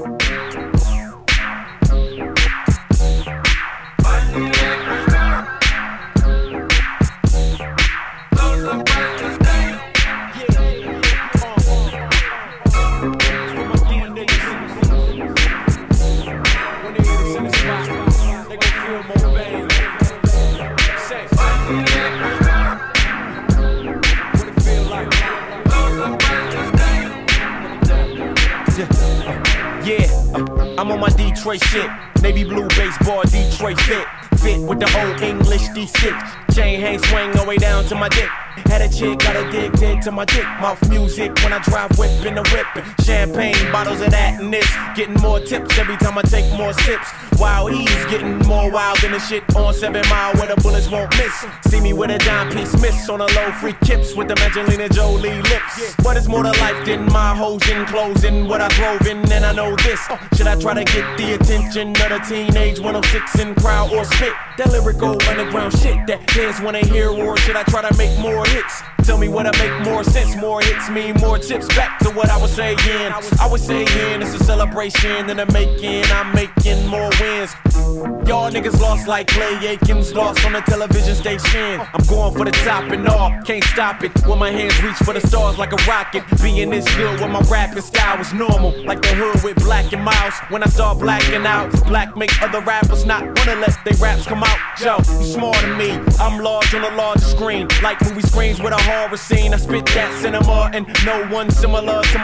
I'm on my Detroit shit. Navy blue baseball, Detroit fit. Fit with the old English D6. Chain hang swing all the way down to my dick. Had a chick, got addicted to my dick. Mouth music when I drive whip in the whip. Champagne, bottles of that and this. Getting more tips every time I take more sips. While he's getting more wild than the shit on 7 Mile where the bullets won't miss. See me with a dime piece miss on a low free kips with the Angelina Jolie lips. But it's more to life than my hoes in clothes and what I drove in, and I know this. Should I try to get the attention of the teenage 106 in crowd or spit that lyrical underground shit that kids wanna hear, or should I try to make more hits? Tell me what'll make more sense. More hits mean more chips. Back to what I was saying. I was saying it's a celebration in the making. I'm making more wins. Y'all niggas lost like Clay Aikens lost on the television station. I'm going for the top and all, can't stop it. When my hands reach for the stars like a rocket. Being this good with my rapping style was normal. Like the hood with Black and Miles. When I start blacking out, black make other rappers not wanna let their raps come out. Yo, you smarter than me. I'm large on a larger screen. Like movie screens with a horror scene. I spit that cinema and no one similar to my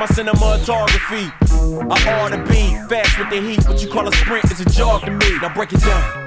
cinematography. I ought to be fast with the heat. What you call a sprint is a jog to me. Now break it down.